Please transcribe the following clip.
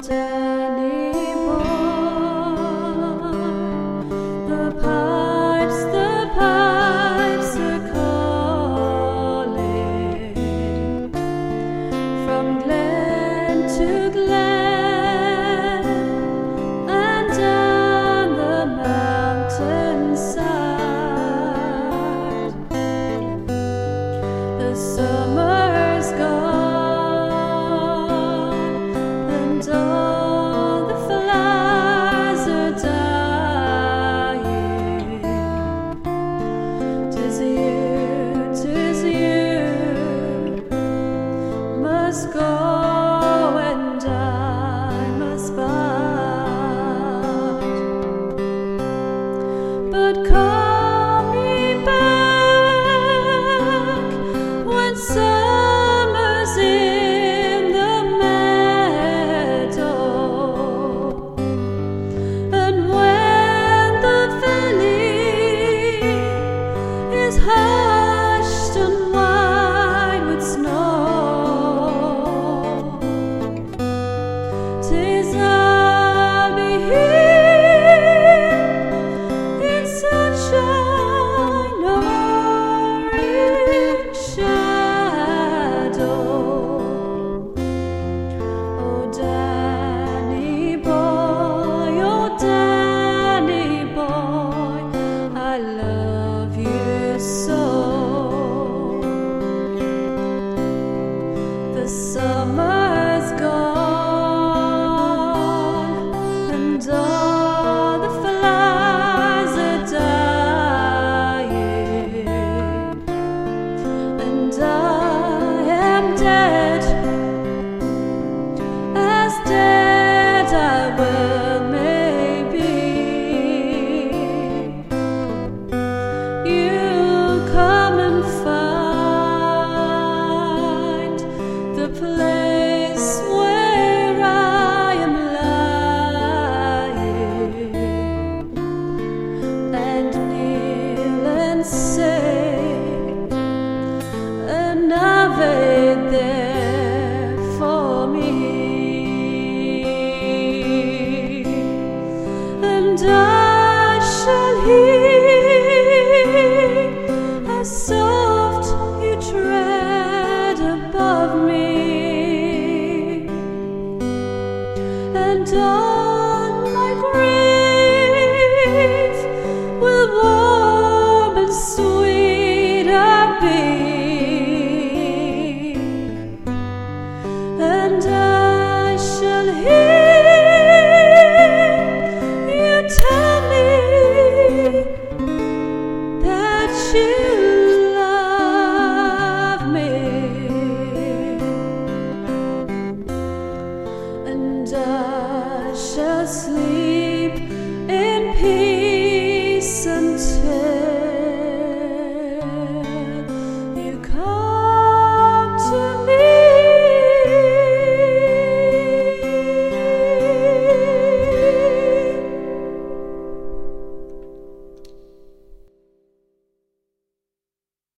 Danny boy, the pipes are calling from glen to glen and down the mountainside. The summer's gone and all the flowers are dying. 'Tis you must go and I must bide. But call me back when summer's in the meadow, and when the valley is hushed and white with snow. 'Tis I'll be here in sunshine or in shadow. Oh Danny boy, I love you so. The summer's gone and all the flowers are dying, and I am dead, as dead I well may be. You'll come and find the place where I am lying, and kneel and say an Ave there for me, and I shall hear how soft you tread above me, and on my grave will warm and sweet I be, and I shall hear you tell me that you